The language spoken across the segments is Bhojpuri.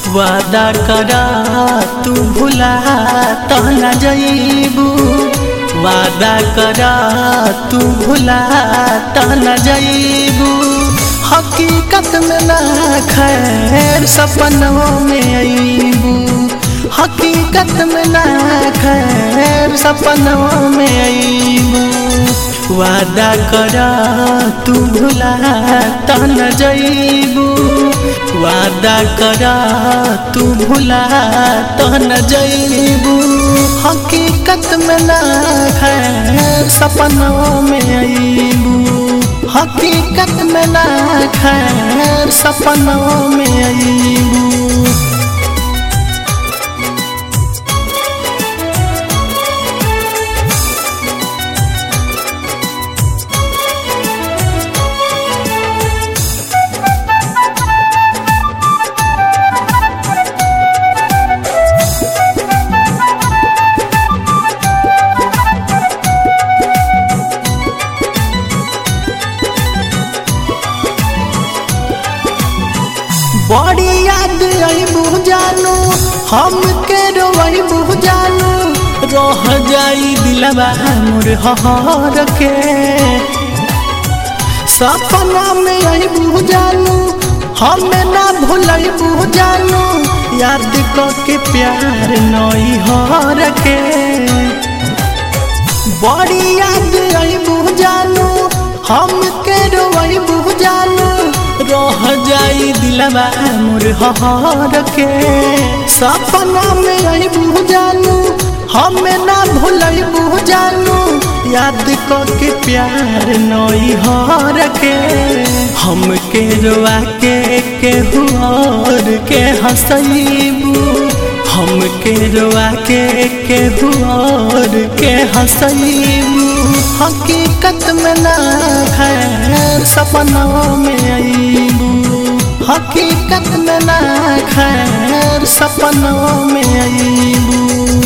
वादा करा तू भुला तो न जइबू, वादा करा तू भुला तो न जइबू। हकीकत में ना खैर सपनों में अइबू, हकीकत में ना खैर सपनों में अइबू। वादा करा तू भुला तो न जइबू, वादा करा तू भुला तो न जइबू। हकीकत में ना खैर सपनों में अइबू, हकीकत में ना खैर सपनों में अइबू। बड़ी याद अइबू जानू, हमके रोइबू जानू, रह जाई दिलवा मोर हर के। सपना में अइबू जानू, हमें ना भूलइबू जानू, याद के प्यार नई हर के। बड़ी याद अइबू जानू, हमके रोइबू जानू, रह जाई दिलवा मोर हर के। सपना में अइबू जानू, हमें ना भूलइबू जानू, याद के प्यार नई हर के। हमके रोआ के केहू और के हंसइबू, हमके रोआ के केहू और के हंसइबू। हकीकत में ना खैर सपनों में अइबू, हकीकत में ना खैर सपनों में अइबू।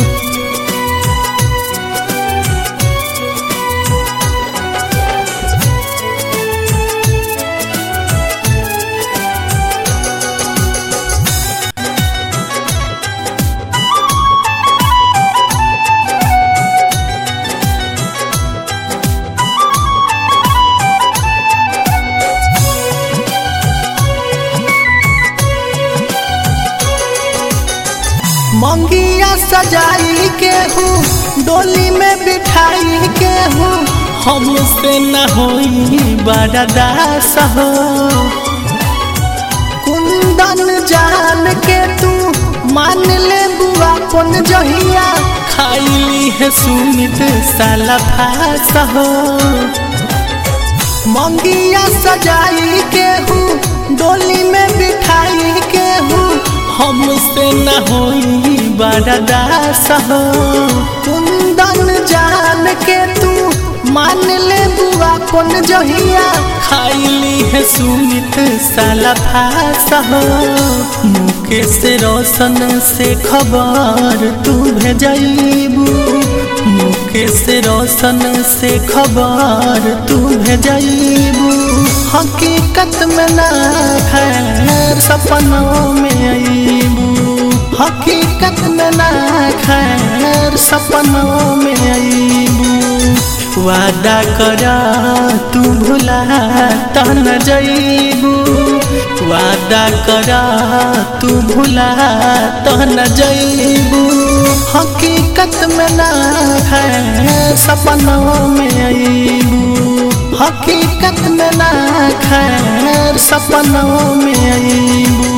मंगिया सजाई के हूँ, डोली में बिठाई के हूँ, हमसे न होई बर्दास हो। कुंदन जान के तू मान ले बुआ कौन जहिया, खाइली है सुमित साला फास हो। मंगिया सजाई के हूँ, डोली में बिठाई के हूँ, हमसे न होई बर्दास हो। कुंदन जान के तू मान ले बुआ कौन जहिया, खाइली है सुमित साला फास हो। मुकेश रोशन से खबर तू भेजइबू, मुकेश रोशन से खबर तू भेजइबू। हकीकत में ना खैर सपनों में अइबू, हकीकत में ना खैर सपनों में अइबू। वादा करा तू भुला तो न जइबू, वादा करा तू भुला तो न जइबू। हकीकत में ना खैर सपनों में अइबू, हकीकत में ना खैर सपनों में अइबू।